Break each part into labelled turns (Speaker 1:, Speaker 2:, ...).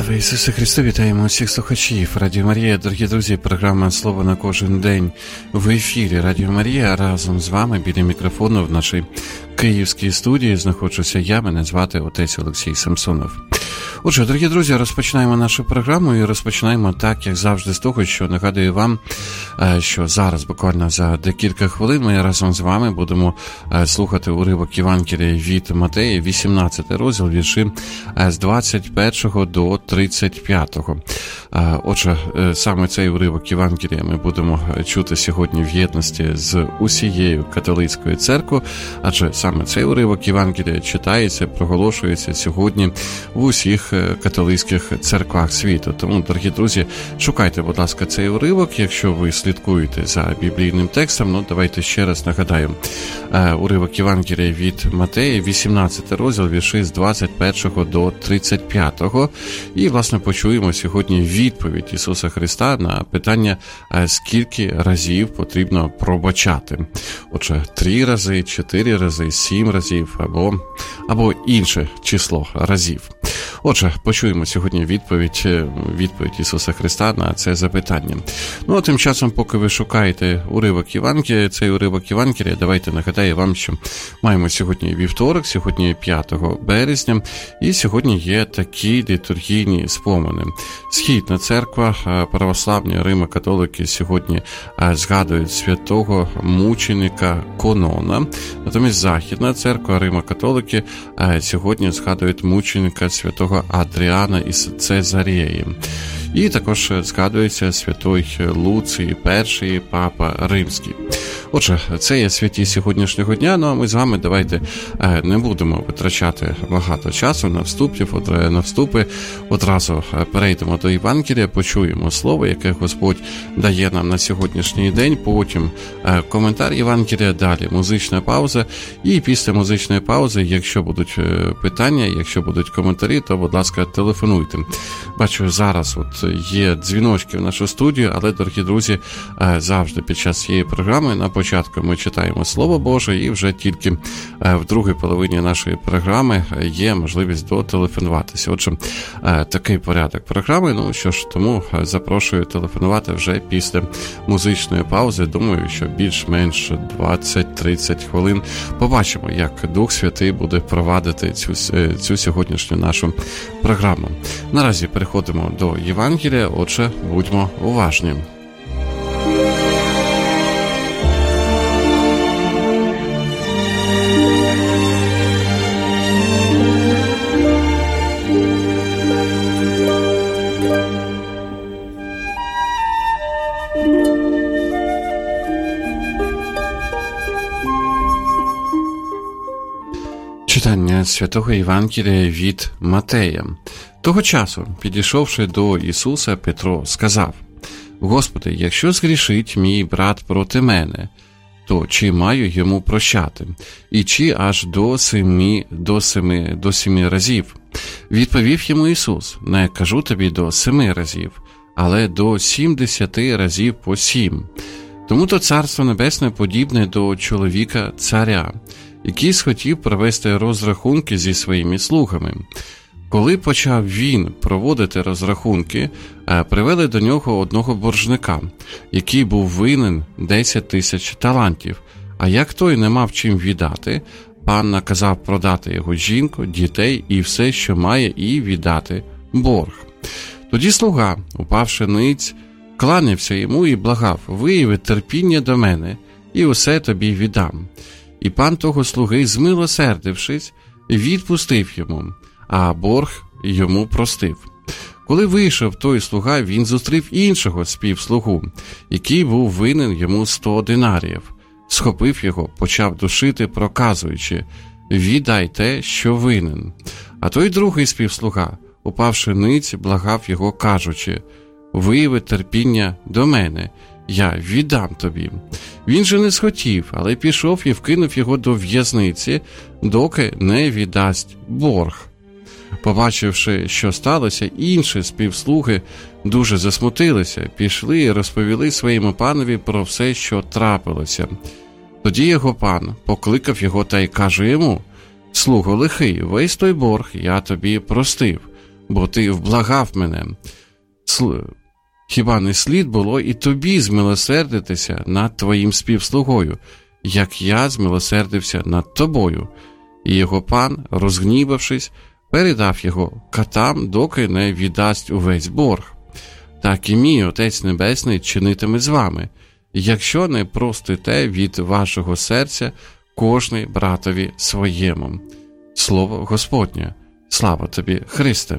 Speaker 1: Слава Ісусу Христу! Вітаємо усіх слухачів Радіо Марія. Дорогі друзі, програма «Слово на кожен день» в ефірі Радіо Марія. Разом з вами біля мікрофону в нашій київській студії знаходжуся я, мене звати отець Олексій Самсонов. Отже, дорогі друзі, розпочинаємо нашу програму і розпочинаємо так, як завжди, з того, що нагадую вам, що зараз, буквально за декілька хвилин, ми разом з вами будемо слухати уривок Євангелія від Матея, 18 розділ, вірші з 21 до 35. Отже, саме цей уривок Євангелія ми будемо чути сьогодні в єдності з усією католицькою церквою, адже саме цей уривок Євангелія читається, проголошується сьогодні в усіх католицьких церквах світу. Тому, дорогі друзі, шукайте, будь ласка, цей уривок, якщо ви слідкуєте за біблійним текстом. Давайте ще раз нагадаю. Уривок Євангелія від Матея, 18 розділ, вірші з 21 до 35. І, власне, почуємо сьогодні відповідь Ісуса Христа на питання, скільки разів потрібно пробачати. Отже, 3 рази, 4 рази, 7 разів або інше число разів. Отже, почуємо сьогодні відповідь Ісуса Христа на це запитання. А тим часом, поки ви шукаєте уривок Євангелія, цей уривок Євангелія, давайте нагадаю вам, що маємо сьогодні вівторок, сьогодні 5 березня, і сьогодні є такі літургійні спомини. Східна церква, православні Римо-католики сьогодні згадують святого мученика Конона, натомість Західна церква, Римо-католики сьогодні згадують мученика святого Адріана із Цезарії. І також згадується святой Луцій І, папа Римський. Отже, це є святі сьогоднішнього дня, а ми з вами давайте не будемо витрачати багато часу на вступи. Одразу перейдемо до Євангелія, почуємо слово, яке Господь дає нам на сьогоднішній день, потім коментар Євангелія, далі музична пауза, і після музичної паузи, якщо будуть питання, якщо будуть коментарі, то, будь ласка, телефонуйте. Бачу, зараз є дзвіночки в нашу студію, але, дорогі друзі, завжди під час цієї програми на початку ми читаємо Слово Боже, і вже тільки в другій половині нашої програми є можливість дотелефонуватися. Отже, такий порядок програми. Що ж, тому запрошую телефонувати вже після музичної паузи. Думаю, що більш-менш 20-30 хвилин побачимо, як Дух Святий буде провадити цю сьогоднішню нашу програму. Наразі переходимо до Євангелія, отже, будьмо уважні. Читання святого Євангелія від Матея. Того часу, підійшовши до Ісуса, Петро сказав: «Господи, якщо згрішить мій брат проти мене, то чи маю йому прощати? І чи аж до 7 разів?» Відповів йому Ісус: «Не кажу тобі до 7 разів, але до 70 разів по 7. Тому-то Царство Небесне подібне до чоловіка царя, який схотів провести розрахунки зі своїми слугами. Коли почав він проводити розрахунки, привели до нього одного боржника, який був винен 10 тисяч талантів. А як той не мав чим віддати, пан наказав продати його жінку, дітей і все, що має, і віддати борг. Тоді слуга, упавши ниць, кланявся йому і благав: «Вияви терпіння до мене, і усе тобі віддам». І пан того слуги, змилосердившись, відпустив йому, а борг йому простив. Коли вийшов той слуга, він зустрів іншого співслугу, який був винен йому 100 динаріїв. Схопив його, почав душити, проказуючи: «Віддай те, що винен». А той другий співслуга, упавши ниць, благав його, кажучи: «Вияви терпіння до мене, я віддам тобі». Він же не схотів, але пішов і вкинув його до в'язниці, доки не віддасть борг. Побачивши, що сталося, інші співслуги дуже засмутилися, пішли і розповіли своєму панові про все, що трапилося. Тоді його пан покликав його та й каже йому: «Слуго лихий, весь той борг я тобі простив. бо ти вблагав мене. Хіба не слід було і тобі змилосердитися над твоїм співслугою, як я змилосердився над тобою? І його пан, розгнівавшись, передав його катам, доки не віддасть увесь борг. Так і мій Отець Небесний чинитиме з вами, якщо не простите від вашого серця кожний братові своєму. Слово Господнє. Слава тобі, Христе!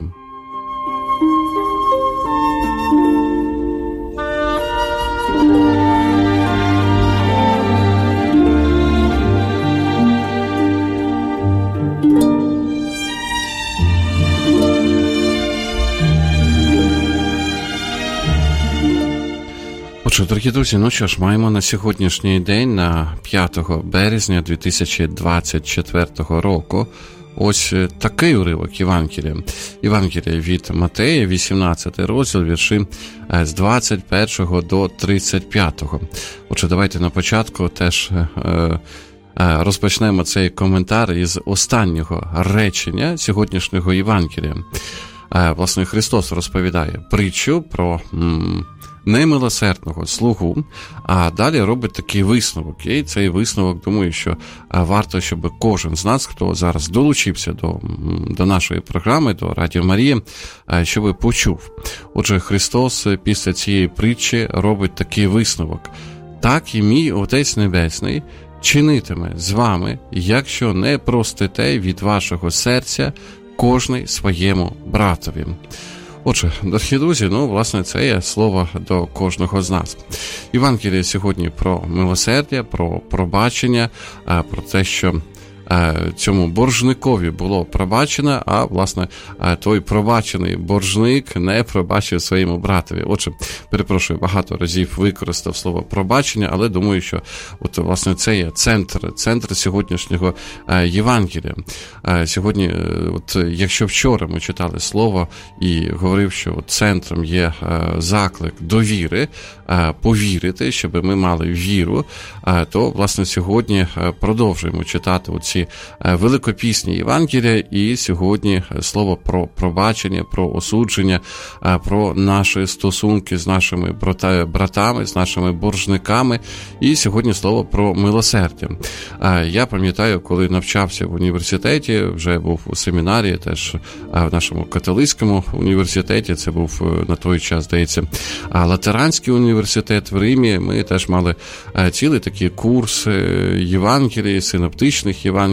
Speaker 1: Отже, дорогі друзі, ну що ж, маємо на сьогоднішній день, на 5 березня 2024 року, ось такий уривок Євангелія. Євангелія від Матея, 18 розділ, вірші з 21 до 35. Отже, давайте на початку теж розпочнемо цей коментар із останнього речення сьогоднішнього Євангелія. Власне, Христос розповідає притчу про немилосердного слугу, а далі робить такий висновок. І цей висновок, думаю, що варто, щоб кожен з нас, хто зараз долучився до нашої програми, до Радіо Марія, щоб почув. Отже, Христос після цієї притчі робить такий висновок. Так і мій Отець Небесний чинитиме з вами, якщо не простите від вашого серця кожний своєму братові. Отже, дорогі друзі, власне, це є слово до кожного з нас. Євангеліє сьогодні про милосердя, про пробачення, про те, що цьому боржникові було пробачено, а, власне, той пробачений боржник не пробачив своєму братові. Отже, перепрошую, багато разів використав слово пробачення, але думаю, що власне, це є центр сьогоднішнього Євангелія. Сьогодні, якщо вчора ми читали слово і говорив, що центром є заклик до віри, повірити, щоб ми мали віру, то, власне, сьогодні продовжуємо читати оці великопісні Євангелія, і сьогодні слово про пробачення, про осудження, про наші стосунки з нашими братами, з нашими боржниками, і сьогодні слово про милосердя. Я пам'ятаю, коли навчався в університеті, вже був у семінарії, теж в нашому католицькому університеті, це був на той час, здається, Латеранський університет в Римі, ми теж мали цілий такий курс Євангелії, синоптичних Євангелій.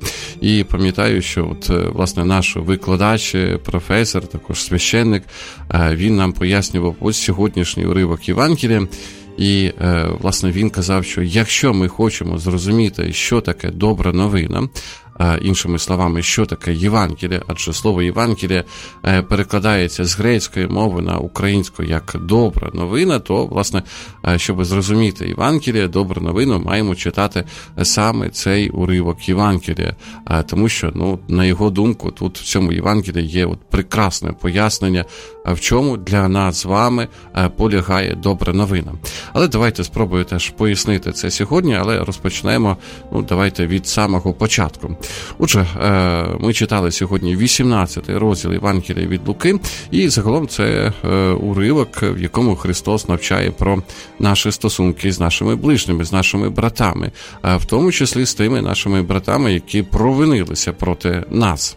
Speaker 1: І пам'ятаю, що власне наш викладач, професор, також священник, він нам пояснював ось сьогоднішній уривок Євангелія. І, власне, він казав, що якщо ми хочемо зрозуміти, що таке добра новина, іншими словами, що таке Євангеліє, адже слово Євангеліє перекладається з грецької мови на українську як добра новина, то, власне, щоб зрозуміти Євангеліє, добру новину, маємо читати саме цей уривок Євангелія, тому що, на його думку, тут в цьому Євангелії є прекрасне пояснення, в чому для нас з вами полягає добра новина. Але давайте спробую теж пояснити це сьогодні, але розпочнемо, давайте від самого початку. Отже, ми читали сьогодні 18-й розділ Євангелія від Луки, і загалом це уривок, в якому Христос навчає про наші стосунки з нашими ближніми, з нашими братами, в тому числі з тими нашими братами, які провинилися проти нас.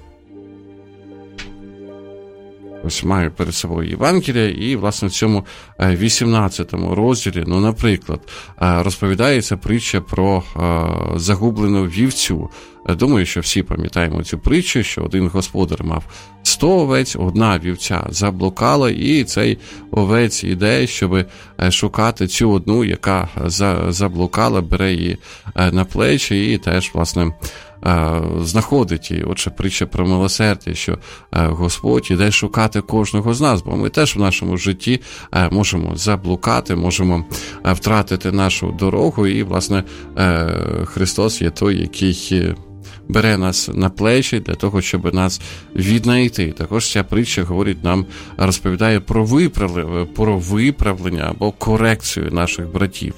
Speaker 1: Ось маю перед собою Євангелія, і, власне, в цьому 18-му розділі, наприклад, розповідається притча про загублену вівцю. Думаю, що всі пам'ятаємо цю притчу, що один господар мав 100 овець, одна вівця заблукала, і цей овець іде, щоб шукати цю одну, яка заблукала, бере її на плечі і теж, власне, знаходить її. Отже, притча про милосердя, що Господь іде шукати кожного з нас, бо ми теж в нашому житті можемо заблукати, можемо втратити нашу дорогу, і, власне, Христос є той, який бере нас на плечі для того, щоб нас віднайти. Також ця притча говорить нам, розповідає про виправлення або корекцію наших братів.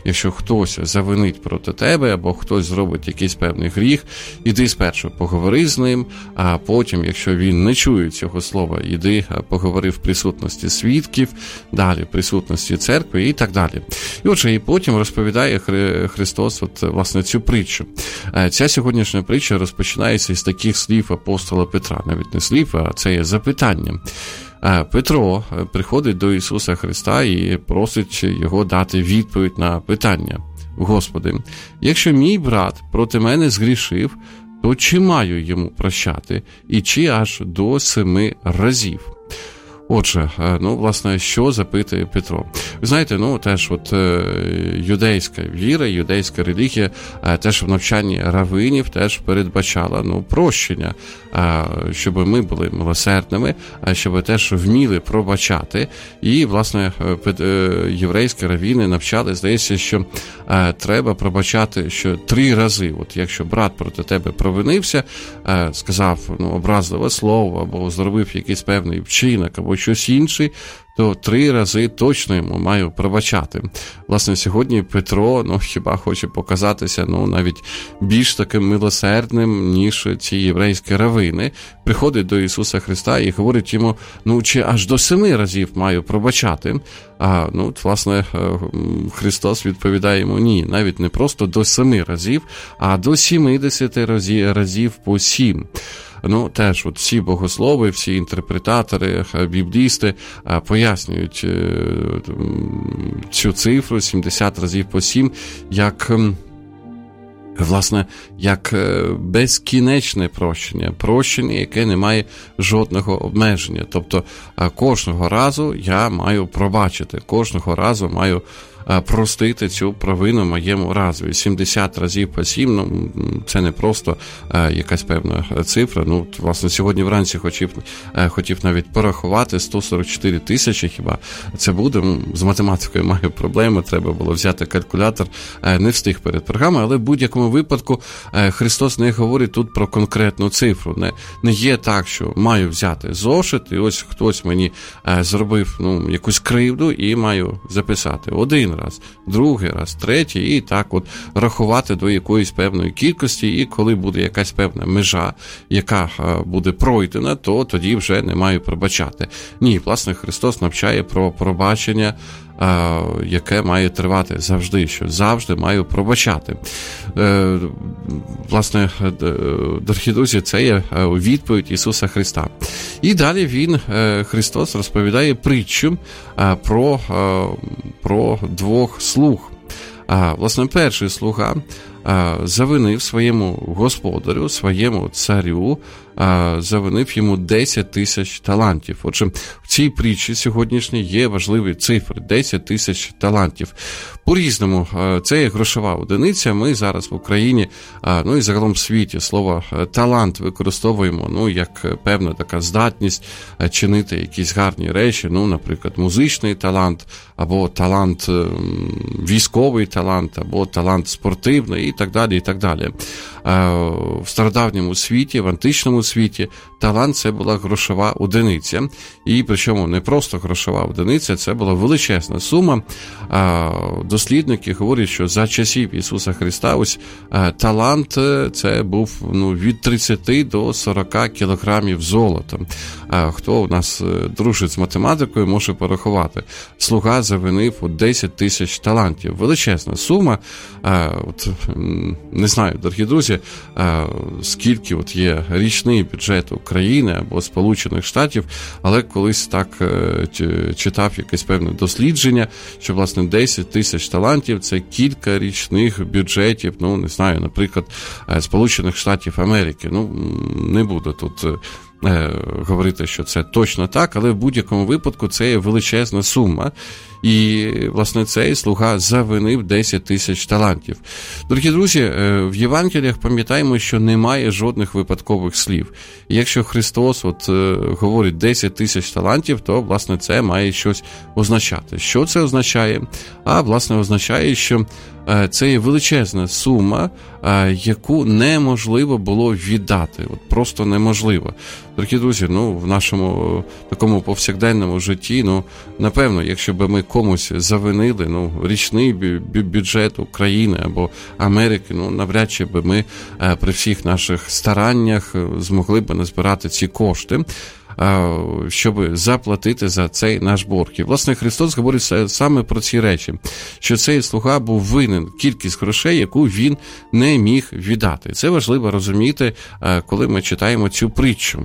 Speaker 1: якщо хтось завинить проти тебе, або хтось зробить якийсь певний гріх, іди спершу поговори з ним, а потім, якщо він не чує цього слова, іди поговори в присутності свідків, далі в присутності церкви і так далі. І отже, і потім розповідає Христос власне цю притчу. Ця сьогоднішня притча розпочинається із таких слів апостола Петра, навіть не слів, а це є запитання. Петро приходить до Ісуса Христа і просить його дати відповідь на питання. Господи, якщо мій брат проти мене згрішив, то чи маю йому прощати, і чи аж до 7 разів? Отже, власне, що запитує Петро? Ви знаєте, теж юдейська віра, юдейська релігія теж в навчанні равинів теж передбачала, прощення, щоб ми були милосердними, щоб теж вміли пробачати. І, власне, єврейські равіни навчали, здається, що треба пробачати 3 рази. От якщо брат проти тебе провинився, сказав образливе слово, або зробив якийсь певний вчинок, або щось інше, то 3 рази точно йому маю пробачати. Власне, сьогодні Петро, хіба хоче показатися, навіть більш таким милосердним, ніж ці єврейські равини. Приходить до Ісуса Христа і говорить йому, чи аж до 7 разів маю пробачати. Власне, Христос відповідає йому, ні, навіть не просто до 7 разів, а до 70 разів по 7. Теж всі богослови, всі інтерпретатори, біблісти пояснюють цю цифру 70 разів по 7 як безкінечне прощення, яке не має жодного обмеження. Тобто кожного разу я маю пробачити, кожного разу маю простити цю провину моєму разові. 70 разів по 7, це не просто якась певна цифра. Власне, сьогодні вранці хотів навіть порахувати 144 тисячі, хіба це буде. З математикою маю проблеми, треба було взяти калькулятор, не встиг перед програмою, але в будь-якому випадку Христос не говорить тут про конкретну цифру. Не є так, що маю взяти зошит, і ось хтось мені зробив якусь кривду, і маю записати 1 раз, 2 раз, 3, і так рахувати до якоїсь певної кількості, і коли буде якась певна межа, яка буде пройдена, то тоді вже не маю пробачати. Ні, власне, Христос навчає про пробачення, яке має тривати завжди, що завжди маю пробачати. Власне, дорогі друзі, це є відповідь Ісуса Христа. І далі Христос розповідає притчу про 2 слуг. Власне, перший слуга завинив своєму господарю, своєму царю, завинив йому 10 тисяч талантів. Отже, в цій притчі сьогоднішній є важливі цифри – 10 тисяч талантів. По-різному, це є грошова одиниця. Ми зараз в Україні, і загалом в світі, слово талант використовуємо, як певна така здатність чинити якісь гарні речі, наприклад, музичний талант, або талант військовий талант, або талант спортивний і так далі, і так далі. В стародавньому світі, в античному світі талант – це була грошова одиниця. І причому не просто грошова одиниця, це була величезна сума. Дослідники говорять, що за часів Ісуса Христа талант – це був від 30 до 40 кілограмів золота. Хто у нас дружить з математикою, може порахувати. Слуга завинив 10 тисяч талантів. Величезна сума. Не знаю, дорогі друзі, скільки є річний бюджет України або Сполучених Штатів, але колись так читав якесь певне дослідження, що, власне, 10 тисяч талантів – це кілька річних бюджетів, не знаю, наприклад, Сполучених Штатів Америки. Не буду тут говорити, що це точно так, але в будь-якому випадку це є величезна сума. І, власне, цей слуга завинив 10 тисяч талантів. Дорогі друзі, в Євангеліях пам'ятаємо, що немає жодних випадкових слів. І якщо Христос говорить 10 тисяч талантів, то, власне, це має щось означати. Що це означає? Власне, означає, що це є величезна сума, яку неможливо було віддати. Просто неможливо. Дорогі друзі, в нашому такому повсякденному житті, напевно, якщо б ми комусь завинили, річний бюджет України або Америки, навряд чи би ми при всіх наших стараннях змогли б назбирати ці кошти, щоб заплатити за цей наш борг. І, власне, Христос говорить саме про ці речі, що цей слуга був винен кількість грошей, яку він не міг віддати. Це важливо розуміти, коли ми читаємо цю притчу.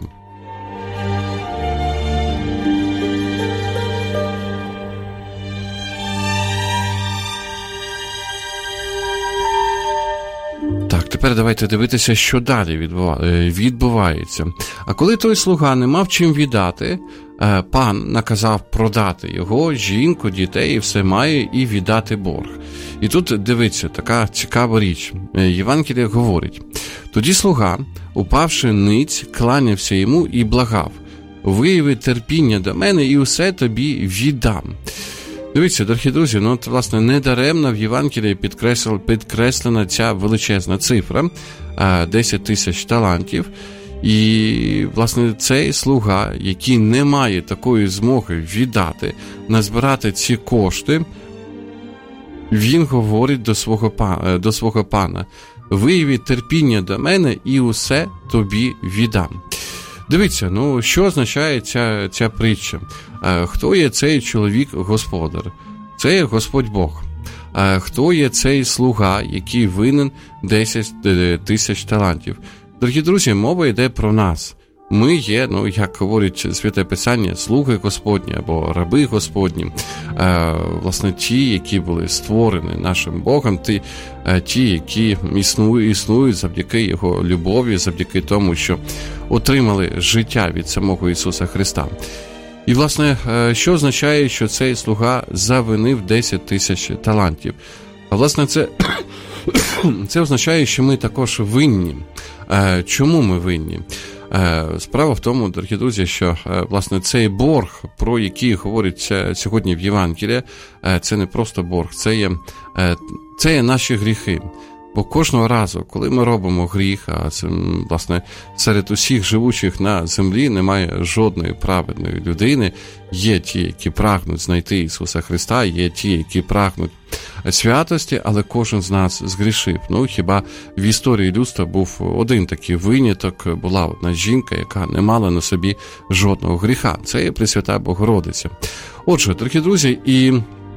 Speaker 1: Тепер давайте дивитися, що далі відбувається. А коли той слуга не мав чим віддати, пан наказав продати його, жінку, дітей, і все має, і віддати борг. І тут, дивіться, така цікава річ. Євангеліє говорить: тоді слуга, упавши ниць, кланявся йому і благав: вияви терпіння до мене, і усе тобі віддам. Дивіться, дорогі друзі, власне, недаремно в Євангелії підкреслена ця величезна цифра, 10 тисяч талантів. І, власне, цей слуга, який не має такої змоги віддати, назбирати ці кошти, він говорить до свого пана: вияви терпіння до мене, і усе тобі віддам. Дивіться, що означає ця притча? Хто є цей чоловік-господар? Це є Господь Бог. Хто є цей слуга, який винен 10 тисяч талантів? Дорогі друзі, мова йде про нас. Ми є, як говорить Святе Писання, слуги Господні або раби Господні. Власне, ті, які були створені нашим Богом, ті, які існують завдяки Його любові, завдяки тому, що отримали життя від самого Ісуса Христа. І, власне, що означає, що цей слуга завинив 10 тисяч талантів? А, власне, це означає, що ми також винні. Чому ми винні? Справа в тому, дорогі друзі, що, власне, цей борг, про який говориться сьогодні в Євангелії, це не просто борг, це є наші гріхи. Бо кожного разу, коли ми робимо гріх, а це, власне, серед усіх живучих на землі немає жодної праведної людини, є ті, які прагнуть знайти Ісуса Христа, є ті, які прагнуть святості, але кожен з нас згрішив. Хіба в історії людства був один такий виняток, була одна жінка, яка не мала на собі жодного гріха. Це є Пресвята Богородиця. Отже, дорогі друзі, і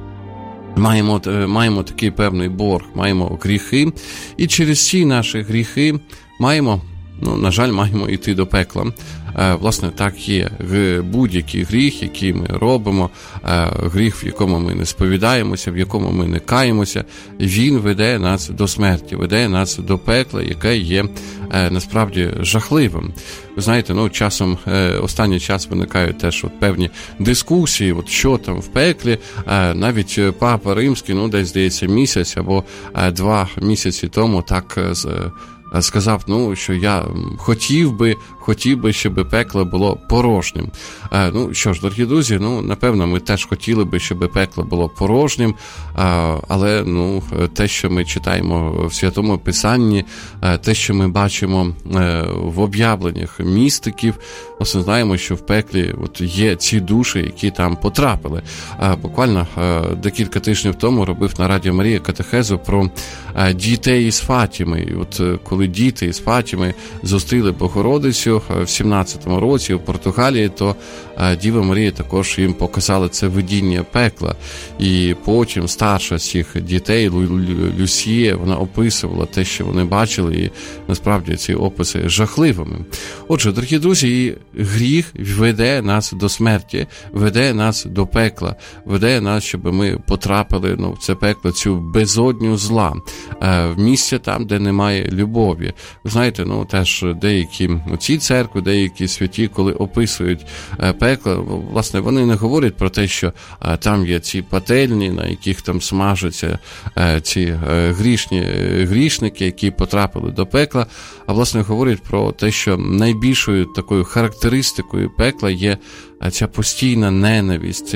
Speaker 1: маємо такий певний борг, маємо гріхи, і через ці наші гріхи маємо йти до пекла. Власне, так є. Будь-який гріх, який ми робимо, гріх, в якому ми не сповідаємося, в якому ми не каємося, він веде нас до смерті, веде нас до пекла, яке є насправді жахливим. Ви знаєте, останній час виникають теж певні дискусії, що там в пеклі. Навіть Папа Римський, десь, здається, місяць або 2 місяці тому так сказав, що я хотів би, щоб пекло було порожнім. Що ж, дорогі друзі, напевно, ми теж хотіли би, щоб пекло було порожнім, але, те, що ми читаємо в Святому Писанні, те, що ми бачимо в об'явленнях містиків, власне, знаємо, що в пеклі є ці душі, які там потрапили. Буквально декілька тижнів тому робив на Радіо Марія катехезу про дітей із Фатіми. І коли діти із Фатіми зустріли Богородицю в 17-му році в Португалії, то Діва Марія також їм показала це видіння пекла. І потім старша з цих дітей, Люсія, вона описувала те, що вони бачили, і насправді ці описи жахливими. Отже, дорогі друзі, гріх веде нас до смерті, веде нас до пекла, веде нас, щоб ми потрапили в це пекло, цю безодню зла, в місце там, де немає любові. Ви знаєте, теж деякі ці церкви, деякі святі, коли описують пекло, власне, вони не говорять про те, що там є ці пательні, на яких там смажаться ці грішники, які потрапили до пекла, а, власне, говорять про те, що найбільшою такою характеристикою пекла є ця постійна ненависть,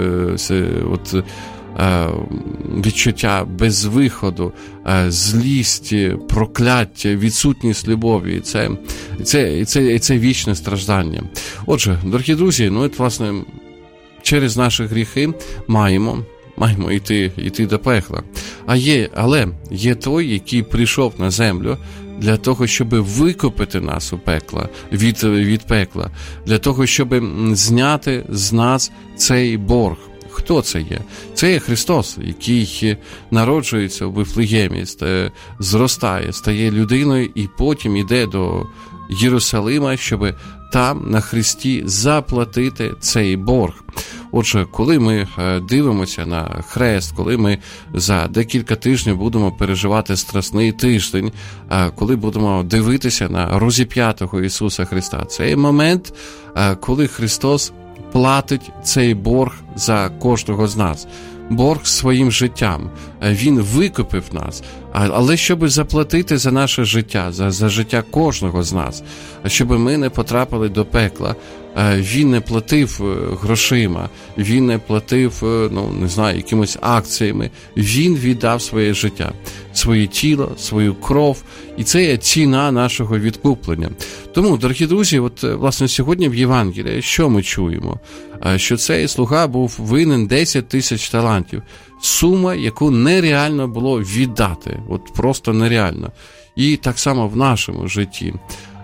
Speaker 1: відчуття безвиходу, злість, прокляття, відсутність любові. Це вічне страждання. Отже, дорогі друзі, власне, через наші гріхи маємо йти до пекла. Але є той, який прийшов на землю для того, щоб викупити нас від пекла, для того, щоб зняти з нас цей борг. Хто це є? Це є Христос, який народжується в Вифлеємі, зростає, стає людиною і потім йде до Єрусалима, щоб там на хресті заплатити цей борг. Отже, коли ми дивимося на хрест, коли ми за декілька тижнів будемо переживати страсний тиждень, коли будемо дивитися на розіп'ятого Ісуса Христа, це є момент, коли Христос платить цей борг за кожного з нас. Борг своїм життям. Він викупив нас. Але щоб заплатити за наше життя, за життя кожного з нас, щоб ми не потрапили до пекла, він не платив грошима, він не платив, якимось акціями. Він віддав своє життя, своє тіло, свою кров. І це є ціна нашого відкуплення. Тому, дорогі друзі, власне, сьогодні в Євангелії що ми чуємо? Що цей слуга був винен 10 тисяч талантів. Сума, яку нереально було віддати. Просто нереально. І так само в нашому житті.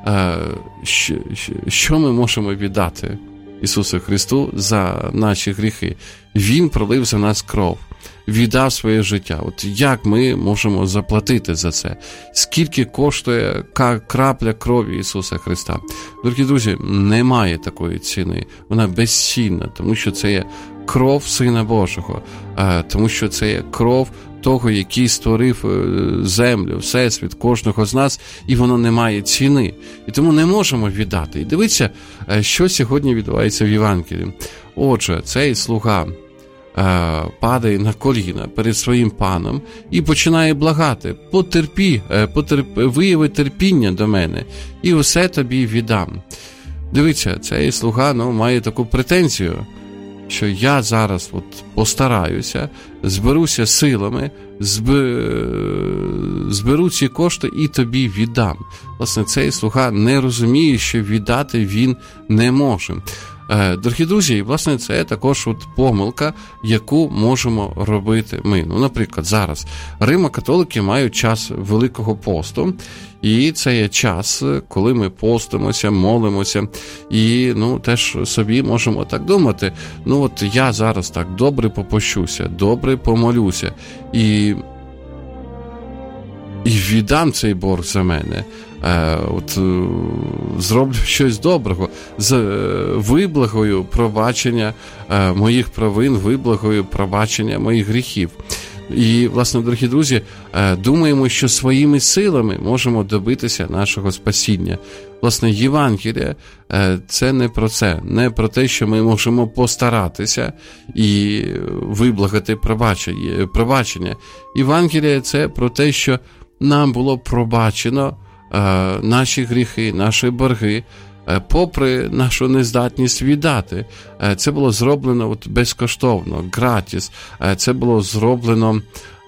Speaker 1: Що ми можемо віддати Ісусу Христу за наші гріхи? Він пролив за нас кров, віддав своє життя. Як ми можемо заплатити за це? Скільки коштує крапля крові Ісуса Христа? Дорогі друзі, немає такої ціни. Вона безцінна, тому що це є кров Сина Божого, тому що це є кров того, який створив землю, всесвіт, кожного з нас, і воно не має ціни. І тому не можемо віддати. І дивіться, що сьогодні відбувається в Євангелії. Отже, цей слуга падає на коліна перед своїм паном і починає благати: вияви терпіння до мене, і усе тобі віддам. Дивіться, цей слуга має таку претензію, що я зараз постараюся, зберуся силами, зберу ці кошти і тобі віддам. Власне, цей слуга не розуміє, що віддати він не може. Дорогі друзі, власне, це також помилка, яку можемо робити ми. Наприклад, зараз римо-католики мають час Великого посту, і це є час, коли ми постимося, молимося, і теж собі можемо так думати: я зараз так добре попощуся, добре помолюся, і віддам цей борг за мене. Зроблю щось доброго, виблагою пробачення моїх провин, виблагою пробачення моїх гріхів. І, власне, дорогі друзі, думаємо, що своїми силами можемо добитися нашого спасіння. Власне, Євангелія – це не про це, не про те, що ми можемо постаратися і виблагати пробачення. Євангелія – це про те, що нам було пробачено наші гріхи, наші борги, попри нашу нездатність віддати. Це було зроблено безкоштовно, гратіс. Це було зроблено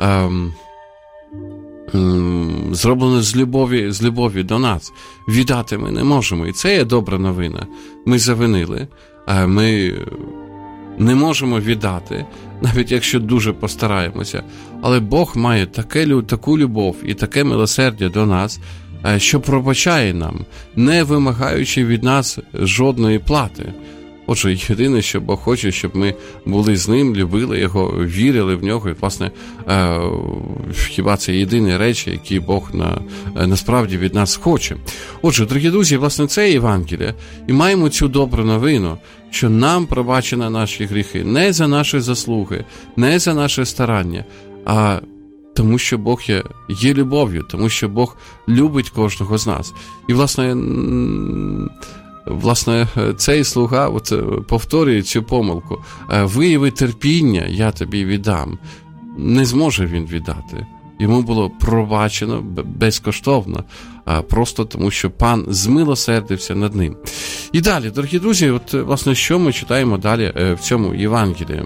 Speaker 1: з любові до нас. Віддати ми не можемо. І це є добра новина. Ми завинили. Ми не можемо віддати, навіть якщо дуже постараємося. Але Бог має таку любов і таке милосердя до нас, що пробачає нам, не вимагаючи від нас жодної плати. Отже, єдине, що Бог хоче, щоб ми були з Ним, любили Його, вірили в Нього. І, власне, хіба це єдині речі, які Бог насправді від нас хоче. Отже, дорогі друзі, власне, це Євангелія. І маємо цю добру новину, що нам пробачено наші гріхи не за наші заслуги, не за наше старання, а тому що Бог є любов'ю, тому що Бог любить кожного з нас. І, власне, цей слуга повторює цю помилку. Вияви терпіння, я тобі віддам. Не зможе він віддати. Йому було пробачено безкоштовно, просто тому що пан змилосердився над ним. І далі, дорогі друзі, власне, що ми читаємо далі в цьому Євангелії?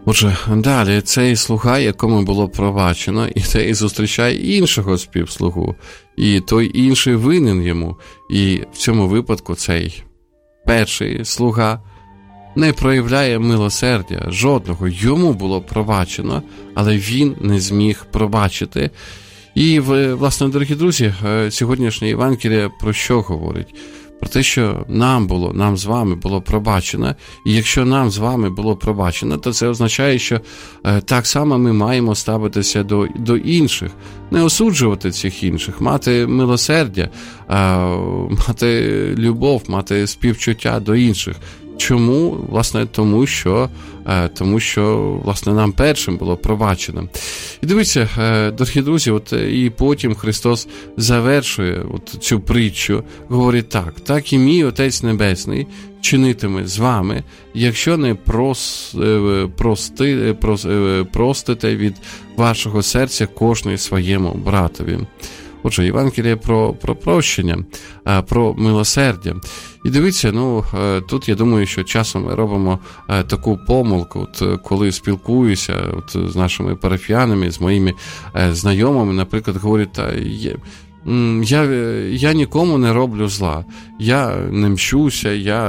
Speaker 1: Отже, далі цей слуга, якому було пробачено, і цей зустрічає іншого співслугу, і той інший винен йому. І в цьому випадку цей перший слуга не проявляє милосердя жодного. Йому було пробачено, але він не зміг пробачити. І, власне, дорогі друзі, сьогоднішнє Євангеліє про що говорить? Про те, що нам з вами було пробачено, і якщо нам з вами було пробачено, то це означає, що так само ми маємо ставитися до інших, не осуджувати цих інших, мати милосердя, мати любов, мати співчуття до інших. Чому? Власне, тому що, власне, нам першим було пробачено. І дивіться, дорогі друзі, і потім Христос завершує цю притчу, говорить так і мій Отець Небесний чинитиме з вами, якщо не простите від вашого серця кожний своєму братові. Отже, Євангеліє про прощення, про милосердя. І дивіться, тут я думаю, що часом ми робимо таку помилку, коли спілкуюся з нашими парафіянами, з моїми знайомими, наприклад, говорять, я нікому не роблю зла, я не мщуся, я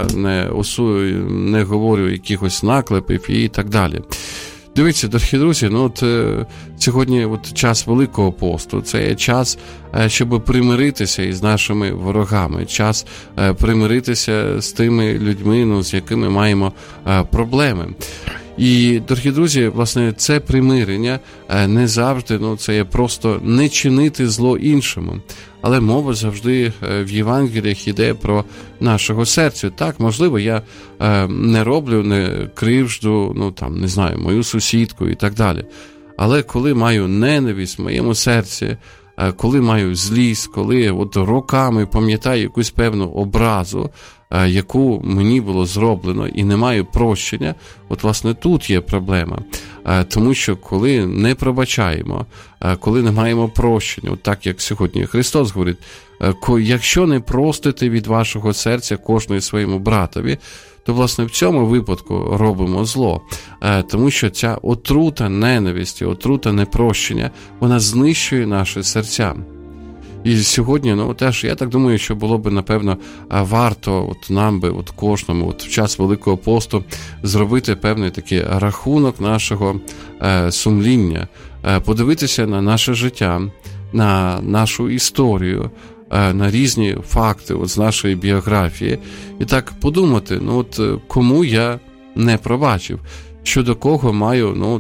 Speaker 1: не говорю якихось наклепів і так далі. Дивіться, дорогі друзі, сьогодні час Великого посту, це є час, щоб примиритися із нашими ворогами, час примиритися з тими людьми, з якими маємо проблеми. І, дорогі друзі, власне, це примирення не завжди, це є просто не чинити зло іншому. Але мова завжди в Євангеліях йде про нашого серця. Так, можливо, я не роблю, не кривжду, не знаю, мою сусідку і так далі. Але коли маю ненависть в моєму серці, коли маю злість, коли роками пам'ятаю якусь певну образу, яку мені було зроблено, і не маю прощення, власне, тут є проблема. Тому що коли не пробачаємо, коли не маємо прощення, так як сьогодні Христос говорить, якщо не простите від вашого серця кожному своєму братові, то, власне, в цьому випадку робимо зло. Тому що ця отрута ненависті, отрута непрощення, вона знищує наші серця. І сьогодні, теж, я так думаю, що було б, напевно, варто нам би, кожному, в час Великого посту зробити певний такий рахунок нашого сумління, подивитися на наше життя, на нашу історію, на різні факти з нашої біографії, і так подумати, кому я не пробачив, щодо кого маю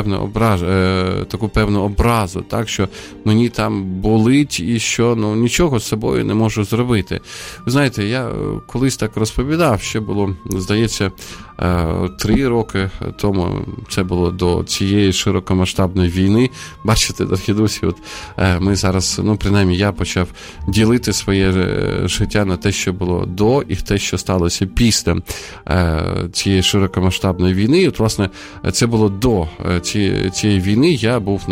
Speaker 1: таку певну образу, так, що мені там болить і що нічого з собою не можу зробити. Ви знаєте, я колись так розповідав, ще було, здається, 3 роки тому, це було до цієї широкомасштабної війни. Бачите, дорогі друзі, ми зараз, принаймні я почав ділити своє життя на те, що було до, і те, що сталося після цієї широкомасштабної війни. Власне, це було до цієї війни, я був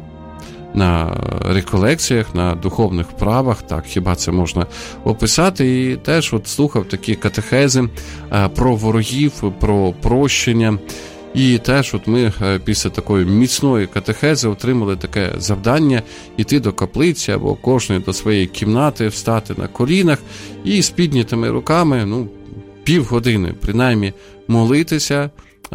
Speaker 1: на реколекціях, на духовних вправах, так, хіба це можна описати, і теж слухав такі катехези про ворогів, про прощення, і теж ми після такої міцної катехези отримали таке завдання іти до каплиці або кожної до своєї кімнати, встати на колінах і з піднятими руками, півгодини, принаймні, молитися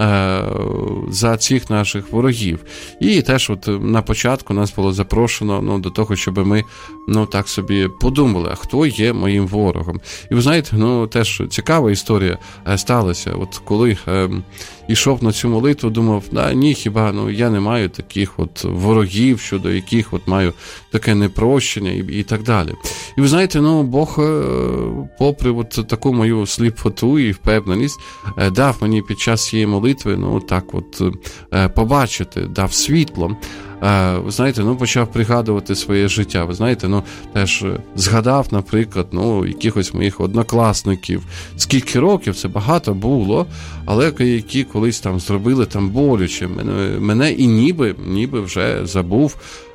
Speaker 1: за цих наших ворогів. І теж на початку нас було запрошено до того, щоб ми так собі подумали, а хто є моїм ворогом. І ви знаєте, теж цікава історія сталася. Коли йшов на цю молитву, думав, ні, хіба я не маю таких ворогів, щодо яких маю таке непрощення і так далі. І ви знаєте, Бог, попри таку мою сліпоту і впевненість, дав мені під час цієї молитви, побачити, дав світло. Ви знаєте, почав пригадувати своє життя. Ви знаєте, теж згадав, наприклад, якихось моїх однокласників. Скільки років, це багато було, але які колись там зробили боляче. Мене і ніби вже забув,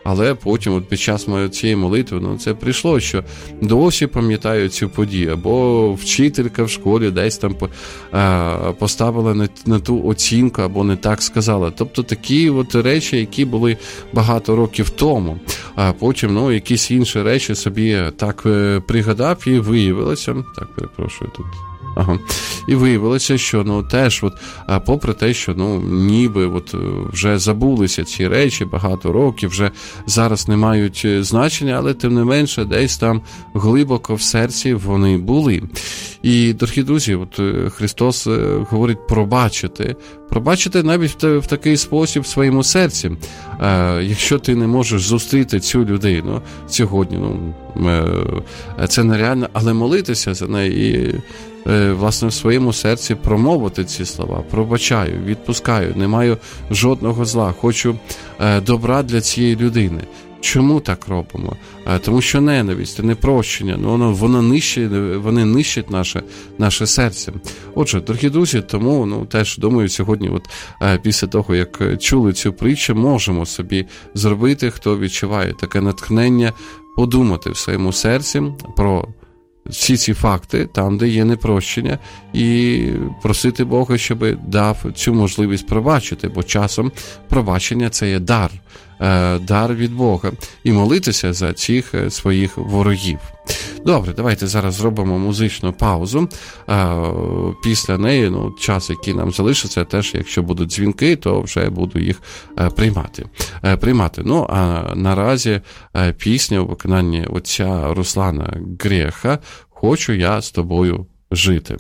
Speaker 1: але потім от під час цієї молитви, це прийшло, що досі пам'ятаю цю подію, або вчителька в школі десь там поставила на ту оцінку, або не так сказала. Тобто такі от речі, які були багато років тому, а потім, якісь інші речі собі так пригадав і виявилося, так, перепрошую, тут. І виявилося, що теж попри те, що ніби вже забулися ці речі багато років, вже зараз не мають значення, але тим не менше десь там глибоко в серці вони були. І, дорогі друзі, Христос говорить пробачити навіть в такий спосіб в своєму серці. Якщо ти не можеш зустріти цю людину сьогодні, це нереально, але молитися за неї і власне в своєму серці промовити ці слова. Пробачаю, відпускаю, не маю жодного зла, хочу добра для цієї людини. Чому так робимо? Тому що ненависть, непрощення, вони нищать наше серце. Отже, дорогі друзі, тому теж думаю, сьогодні після того, як чули цю притчу, можемо собі зробити, хто відчуває таке натхнення, подумати в своєму серці про всі ці факти, там, де є непрощення, і просити Бога, щоб дав цю можливість пробачити, бо часом пробачення – це є дар від Бога, і молитися за цих своїх ворогів. Добре, давайте зараз зробимо музичну паузу. Після неї, час, який нам залишиться, теж, якщо будуть дзвінки, то вже буду їх приймати. А наразі пісня у виконанні отця Руслана Греха «Хочу я з тобою жити».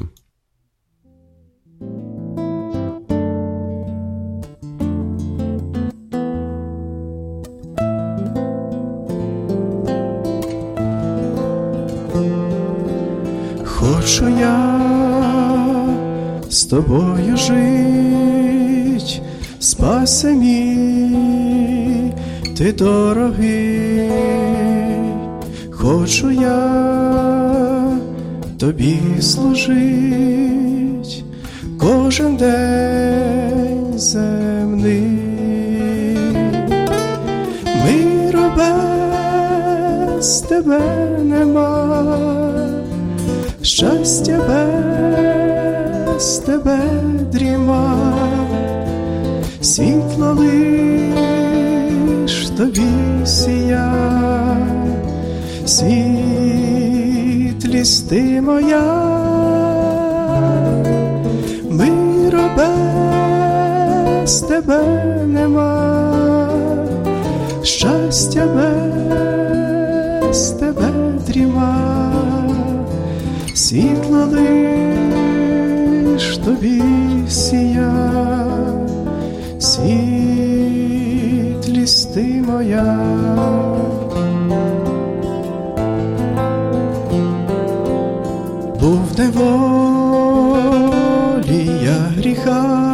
Speaker 2: Хочу я з тобою жить, спаси мій, ти дорогий. Хочу я тобі служить кожен день земний. Миру без тебе нема, щастя без тебе дріма, світло лиш тобі сія, світлість ти моя. Миру без тебе нема, щастя без тебе дріма, світло лиш тобі сія, світлість ти моя. Був в неволі я гріха,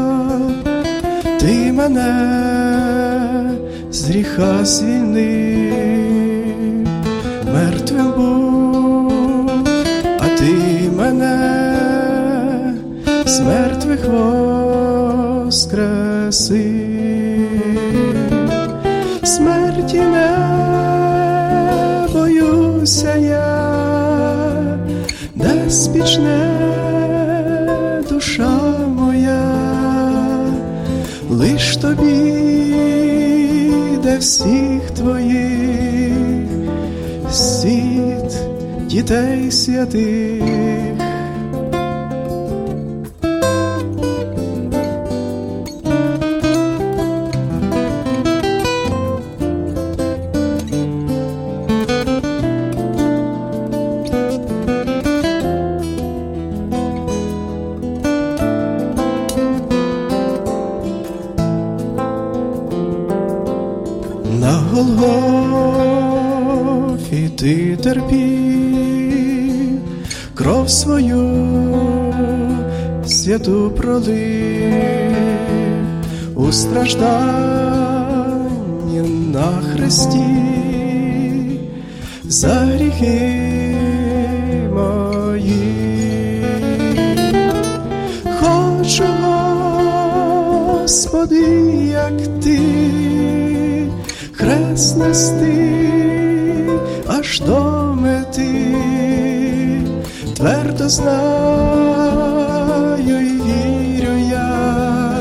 Speaker 2: ти мене з гріха звільнив, мертвим був, а ти мене з мертвих воскресив. Смерті не боюся я, де спічне душа моя, лиш тобі, де всіх твоїх світ дітей святих. На Голгофі ти терпів, кров свою святу пролив, у стражданні на хресті за гріхи мої. Хочу, Господи, як ти, хрест хрест нести аж до мети. Твердо знаю і вірю я,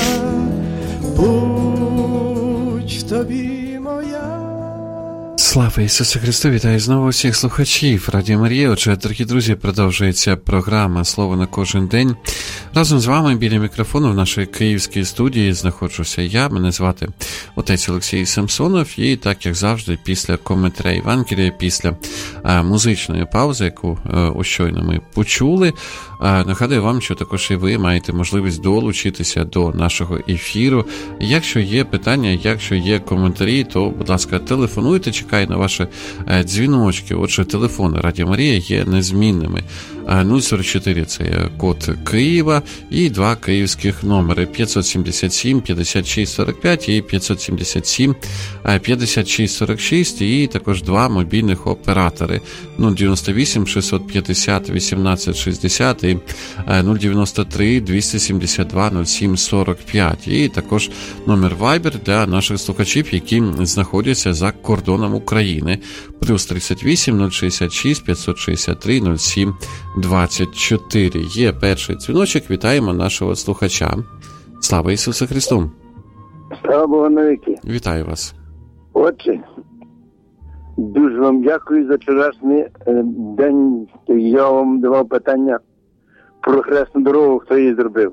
Speaker 2: будь в тобі моя.
Speaker 1: Слава Ісусу Христу! Вітаю знову всіх слухачів Радіо Марія. Отже, дорогі друзі, продовжується програма «Слово на кожен день». Разом з вами біля мікрофону в нашій київській студії знаходжуся я. Мене звати отець Олексій Самсонов. І так, як завжди, після коментаря Євангелія, після музичної паузи, яку щойно ми почули, нагадую вам, що також і ви маєте можливість долучитися до нашого ефіру. Якщо є питання, якщо є коментарі, то, будь ласка, телефонуйте, чекаю на ваші дзвіночки. Отже, телефони Радіо Марія є незмінними. 044 – це код Києва, і два київських номери 577 56 45 і 577 56 46, і також два мобільних оператори 098 650 18 60 і 093 272 07 45, і також номер Viber для наших слухачів, які знаходяться за кордоном України, плюс 38 066 563 07 24. Є перший дзвіночок. Вітаємо нашого слухача. Слава Ісусу Христу!
Speaker 3: Слава Богу навіки!
Speaker 1: Вітаю вас!
Speaker 3: Отче, дуже вам дякую за вчорашній день. Я вам давав питання про хресну дорогу, хто її зробив.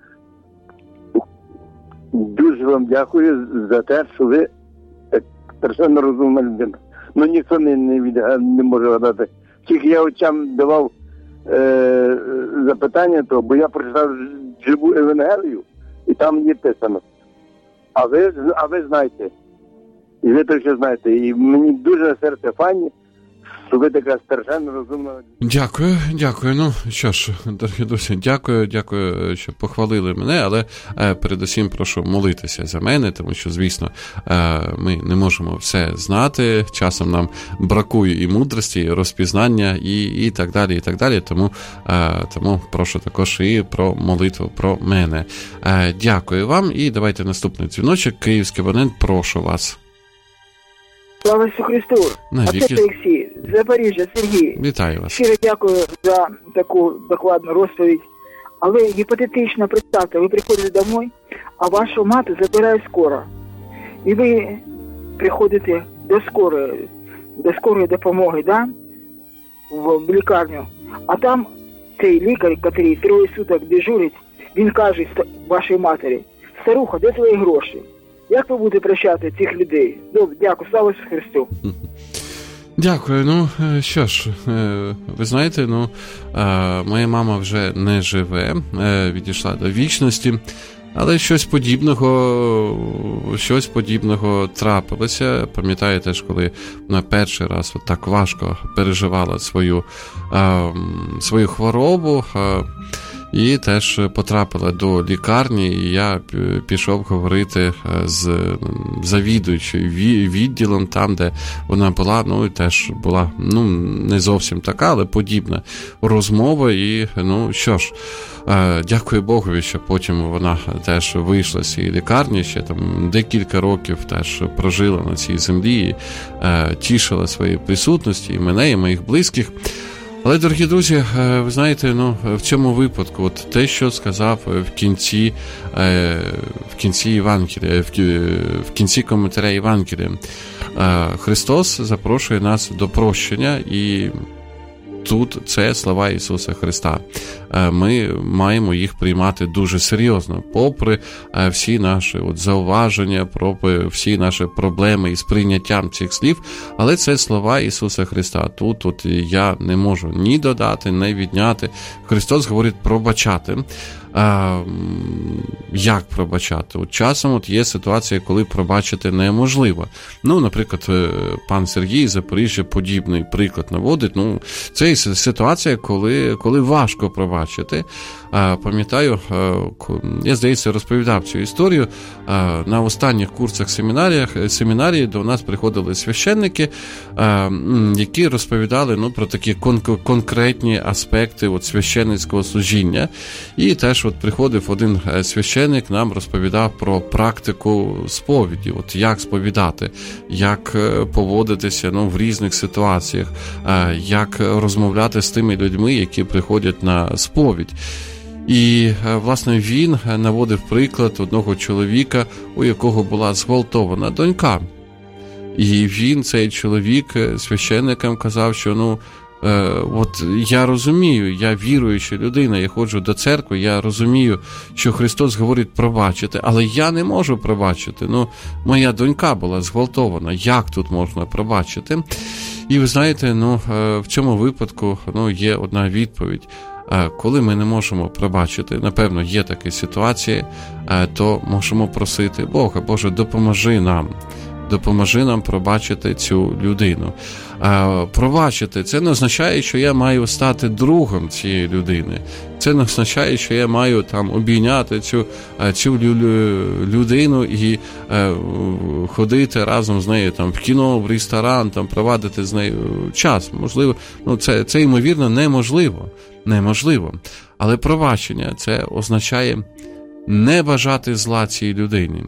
Speaker 3: Дуже вам дякую за те, що ви страшенно розумна людина. Ну, ніхто не може гадати. Тільки я отцям давав запитання, бо я прочитав живу Евангелію, і там є писано. А ви знаєте, і ви точно знаєте, і мені дуже на серце файні, що ви така страшенно розумна.
Speaker 1: Дякую. Ну, що ж, дорогі друзі, дякую, що похвалили мене, але передусім прошу молитися за мене, тому що, звісно, ми не можемо все знати, часом нам бракує і мудрості, і розпізнання, і так далі, тому прошу також і про молитву про мене. Дякую вам, і давайте наступний дзвіночок, київський абонент, прошу вас.
Speaker 4: Слава Ісусу Христу! Отець Олексій, Запоріжжя, Сергій.
Speaker 1: Вітаю вас.
Speaker 4: Щиро дякую за таку докладну розповідь. Але гіпотетично представте, ви приходите домой, а вашу мати забирає скора. І ви приходите до скорої допомоги, да? В лікарню. А там цей лікар, який 3 суток дежурить, він каже вашій матері: старуха, де твої гроші? Як ви будете прощати цих людей? Добре, дякую, слава Ісусу Христу.
Speaker 1: Дякую. Ну, що ж, ви знаєте, моя мама вже не живе, відійшла до вічності, але щось подібного трапилося. Пам'ятаю теж, коли вона перший раз так важко переживала свою хворобу, і теж потрапила до лікарні, і я пішов говорити з завідуючою відділом, там, де вона була, і теж була, не зовсім така, але подібна розмова, і, що ж, дякую Богові, що потім вона теж вийшла з цієї лікарні, ще там декілька років теж прожила на цій землі, і тішила своєю присутністю і мене, і моїх близьких. Але, дорогі друзі, ви знаєте, в цьому випадку, от те, що сказав в кінці Євангелія, в кінці коментаря Євангелія, Христос запрошує нас до прощення, і тут це слова Ісуса Христа. Ми маємо їх приймати дуже серйозно, попри всі наші зауваження, попри всі наші проблеми із прийняттям цих слів, але це слова Ісуса Христа. Тут я не можу ні додати, ні відняти. Христос говорить пробачати. Як пробачати? Часом є ситуація, коли пробачити неможливо. Наприклад, пан Сергій з Запоріжжя подібний приклад наводить. Це ситуація, коли важко пробачити. Пам'ятаю, я, здається, розповідав цю історію. На останніх курсах семінарії до нас приходили священники, які розповідали про такі конкретні аспекти священницького служіння. І теж от приходив один священик, нам розповідав про практику сповіді, от як сповідати, як поводитися в різних ситуаціях, як розмовляти з тими людьми, які приходять на сповідь. І, власне, він наводив приклад одного чоловіка, у якого була зґвалтована донька. І він, цей чоловік, священникам казав, що, от я розумію, я віруюча людина, я ходжу до церкви, я розумію, що Христос говорить пробачити, але я не можу пробачити. Моя донька була зґвалтована, як тут можна пробачити? І ви знаєте, в цьому випадку, є одна відповідь. Коли ми не можемо пробачити, напевно, є такі ситуації, то можемо просити Бога, Боже, допоможи нам пробачити цю людину. Пробачити – це не означає, що я маю стати другом цієї людини. Це не означає, що я маю обійняти цю людину і ходити разом з нею в кіно, в ресторан, провадити з нею час. Можливо, це ймовірно неможливо. Але пробачення – це означає не бажати зла цій людині.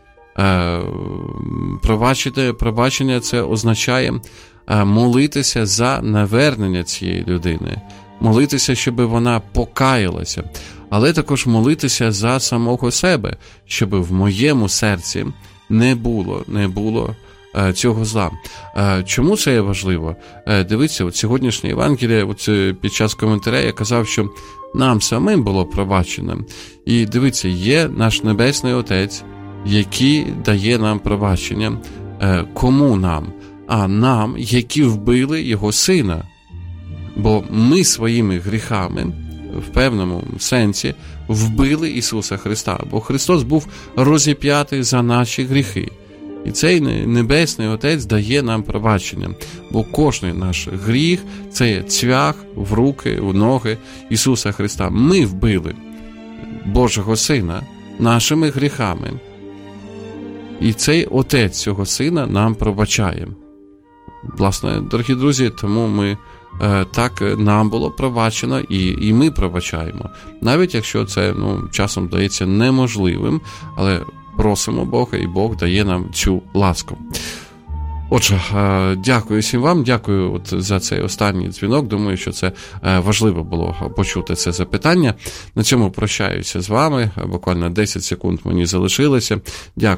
Speaker 1: Пробачення – це означає молитися за навернення цієї людини, молитися, щоб вона покаялася, але також молитися за самого себе, щоб в моєму серці не було цього зла. Чому це є важливо? Дивіться, сьогоднішнє Євангеліє, під час коментаря я казав, що нам самим було пробачено. І дивіться, є наш Небесний Отець, який дає нам пробачення. Кому нам? А нам, які вбили Його Сина. Бо ми своїми гріхами, в певному сенсі, вбили Ісуса Христа. Бо Христос був розіп'ятий за наші гріхи. І цей Небесний Отець дає нам пробачення. Бо кожний наш гріх – це є цвях в руки, в ноги Ісуса Христа. Ми вбили Божого Сина нашими гріхами. І цей Отець цього Сина нам пробачає. Власне, дорогі друзі, тому так нам було пробачено, і ми пробачаємо. Навіть якщо це часом здається неможливим, але просимо Бога, і Бог дає нам цю ласку. Отже, дякую всім вам, дякую за цей останній дзвінок. Думаю, що це важливо було почути це запитання. На цьому прощаюся з вами. Буквально 10 секунд мені залишилося. Дякую.